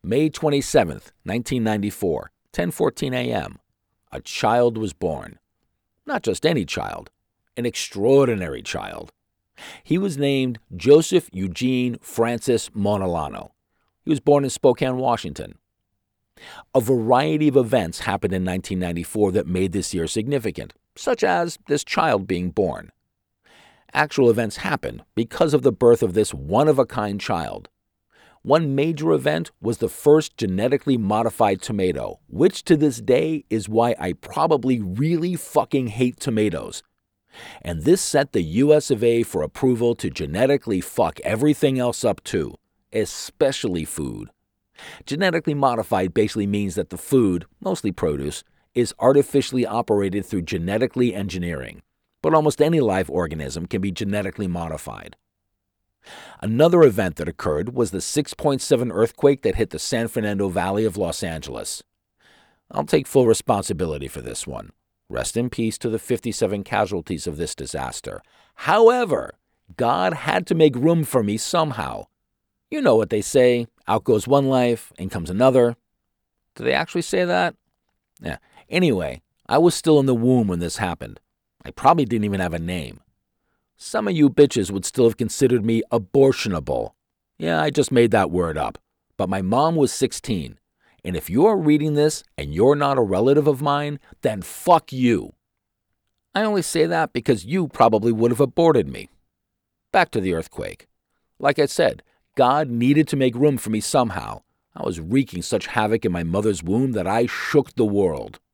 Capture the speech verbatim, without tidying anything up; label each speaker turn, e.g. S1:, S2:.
S1: May twenty-seventh, nineteen ninety-four, ten fourteen a.m. A child was born. Not just any child, an extraordinary child. He was named Joseph Eugene Francis Montalano. He was born in Spokane, Washington. A variety of events happened in nineteen ninety-four that made this year significant, such as this child being born. Actual events happened because of the birth of this one-of-a-kind child. One major event was the first genetically modified tomato, which to this day is why I probably really fucking hate tomatoes. And this set the U S of A for approval to genetically fuck everything else up too, especially food. Genetically modified basically means that the food, mostly produce, is artificially operated through genetically engineering. But almost any live organism can be genetically modified. Another event that occurred was the six point seven earthquake that hit the San Fernando Valley of Los Angeles. I'll take full responsibility for this one. Rest in peace to the fifty-seven casualties of this disaster. However, God had to make room for me somehow. You know what they say, out goes one life, in comes another. Do they actually say that? Yeah. Anyway, I was still in the womb when this happened. I probably didn't even have a name. Some of you bitches would still have considered me abortionable. Yeah, I just made that word up. But my mom was sixteen. And if you're reading this and you're not a relative of mine, then fuck you. I only say that because you probably would have aborted me. Back to the earthquake. Like I said, God needed to make room for me somehow. I was wreaking such havoc in my mother's womb that I shook the world.